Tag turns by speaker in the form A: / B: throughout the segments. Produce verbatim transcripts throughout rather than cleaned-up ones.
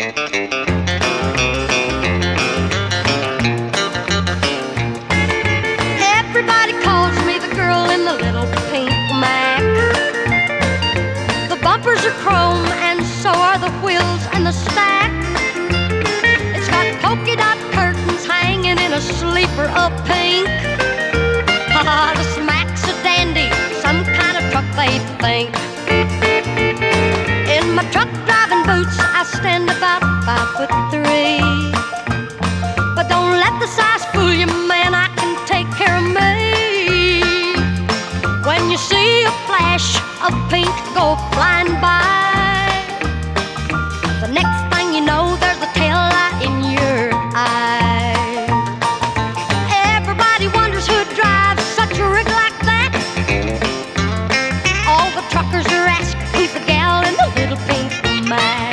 A: Everybody calls me the girl in the little pink Mac. The bumpers are chrome and so are the wheels and the stack. It's got polka dot curtains hanging in a sleeper of pink. Ah, the Mac's a dandy, some kind of truck they think. In my truck driving boots I stand about five foot three. But don't let the size fool you, man, I can take care of me. When you see a flash of pink go flying by, the next thing you know there's a tail light in your eye. Everybody wonders who drives such a rig like that. All the truckers are asking who's the gal in the little pink Mac.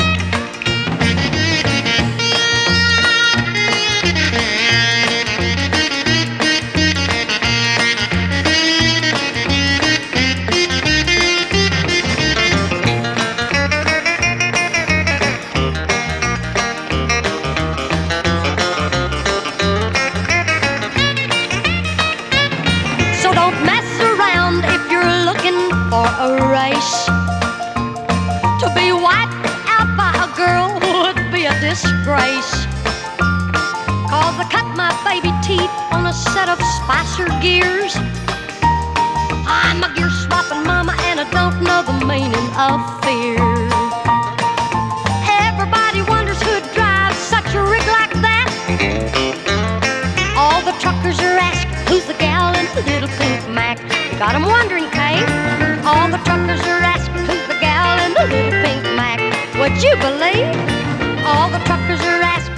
A: So don't mess around if you're looking for a race. To be wiped out by a girl would be a disgrace. Cause I cut my baby teeth on a set of Spicer gears. I'm a gear swapping mama and I don't know the meaning of fear. Everybody wonders who drives such a rig like that. All the truckers are asking who's the gal in the little pink Mac. You got 'em wondering, Kate. All the truckers are asking who's the gal in the little pink Mac. Would you believe? All the truckers are asking